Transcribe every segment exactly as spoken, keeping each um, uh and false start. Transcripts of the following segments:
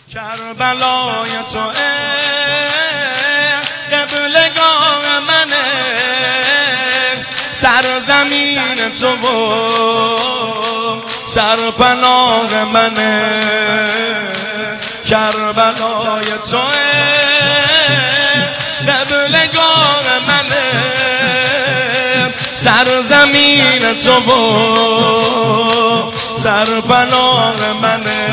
کربلای تو قبلگاه منه، سرزمین تو و سرپناه منه. کربلای تو قبلگاه منه، سرزمین تو و سرپناه منه.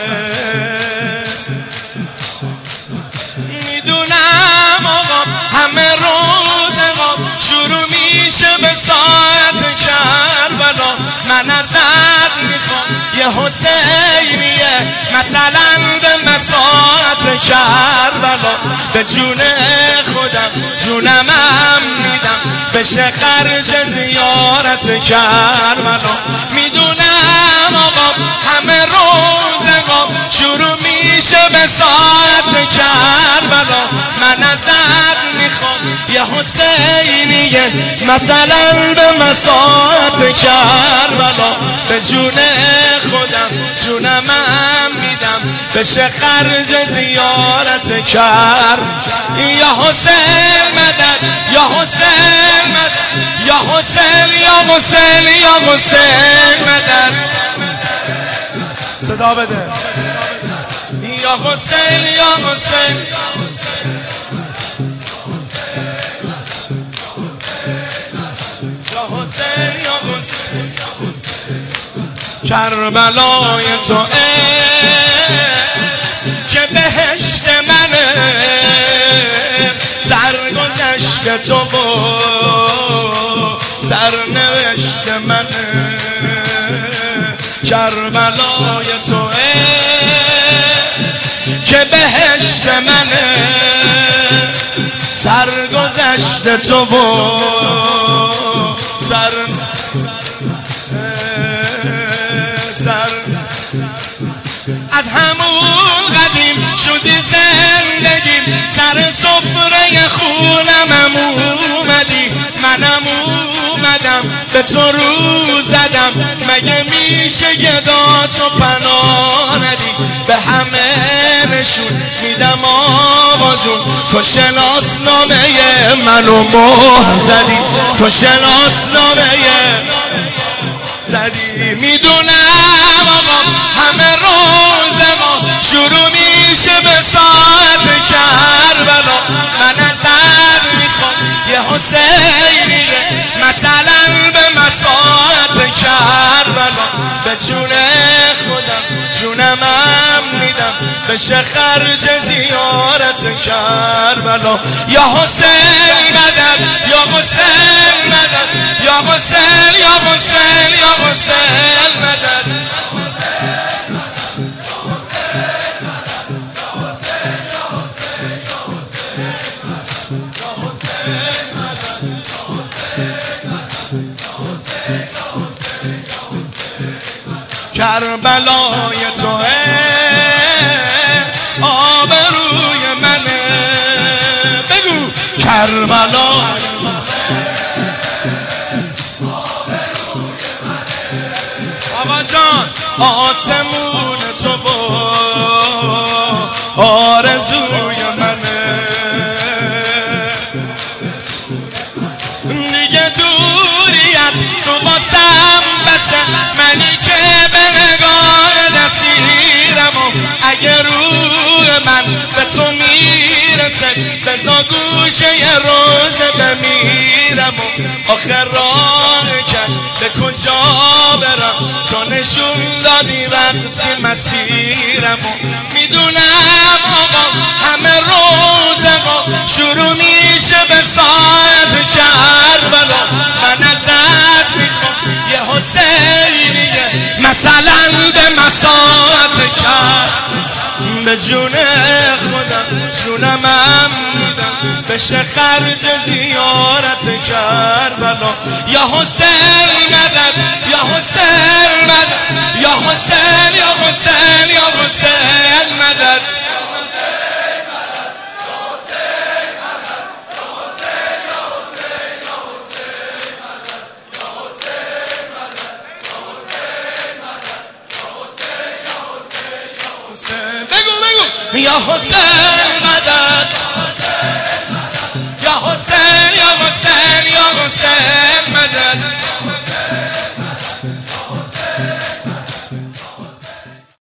میدونم آقا همه روز آقا شروع میشه به ساعت کربلا. من ازت میخوام یه حسینیه مثلا به مساعت کربلا. به جون خودم جونم هم میدم بشه خرج زیارت کربلا. میدونم آقا همه روز آقا شروع میشه به ساعت کربلا. من ازت میخوام یه حسینیه مثلا به مساعت کربلا. به جون خودم جونم هم میدم بشه خرج زیارت کرب. یا حسین مدد، یا حسین مدد، یا حسین، یا حسین، یا حسین مدد. صدا بده. یا حسین، یا حسین، یا حسین، یا حسین. کربلای تو که بهشت منه، سرگذشت تو و سرنوشت منه. کربلای تو که بهشت منه، سرگذشت تو و سر سر از همون قدیم شدی زندگیم، سر سفره خونم اومدی. منم اومدم به تو رو زدم، مگه میشه گداتو پناه ندی؟ به همه نشون میدم آوازون، تو شناسنامه منو مهر زدی، تو شناسنامه زدی. میدونم آقا همه روز ما شروع میشه به ساعت کربلا. من ازت میخوام یه حسینیه مثلا به مساعت کربلا. به جون خودم جونم هم میدم بشه خرج زیارت کربلا. یا حسین مدد، یا حسین مدد، یا حسین، یا حسین، یا حسین مدد. کربلای تو آبروی منه. بگو کربلای آقا جان آسمون تو و آرزوی منه. دیگه دوری از تو باسم بسه، منی که به نگاه نسیرم و اگه روح من به تو میرسه بزا گوشه یه روز بمیرم. و آخر راه کش به کجا برم تو نشون دادی وقتی مسیرم. و میدونم آقا همه روز آقا شروع میشه به ساعت کربلا. من ازت میخوام یه حسینیه مثلا به مساعت کربلا. به جون خودم جونم هم میدم بشه خرج زیارت کربلا. یا حسین مدد، یا حسین مدد، یا حسین، یا حسین، یا حسین مدد. بگو بگو یا حسین مدد